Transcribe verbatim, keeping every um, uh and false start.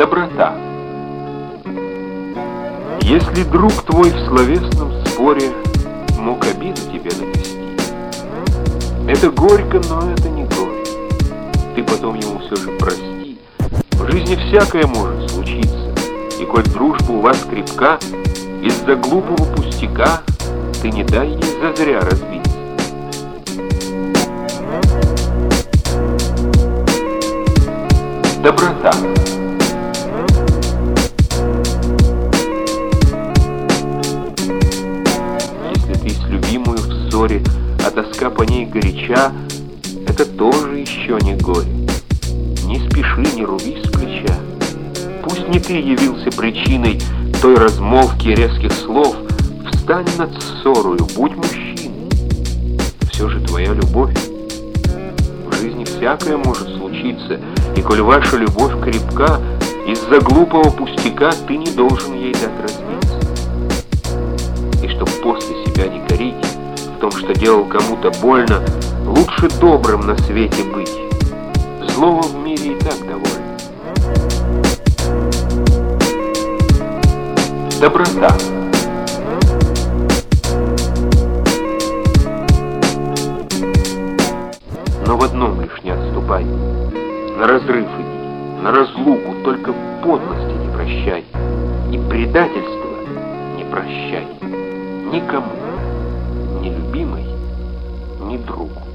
Доброта. Если друг твой в словесном споре мог обиду тебе нанести, это горько, но это не горе. Ты потом ему все же прости. В жизни всякое может случиться, и коль дружба у вас крепка, из-за глупого пустяка ты не дай ей зазря разбиться. Доброта. Если ты с любимую в ссоре, а тоска по ней горяча, это тоже еще не горе. Не спеши, не руби с плеча. Пусть не ты явился причиной той размолвки резких слов, встань над ссорою, будь мужчиной. Все же твоя любовь. В жизни всякое может случиться, и коль ваша любовь крепка, из-за глупого пустяка ты не должен ей дать разбиться. И чтоб после себя не корить в том, что делал кому-то больно, лучше добрым на свете быть. Злого в мире и так довольно. Доброта. Но в одном лишь не отступай. На разрыв иди, на разлуку, только подлости не прощай. И предательства не прощай никому, ни любимой, ни другу.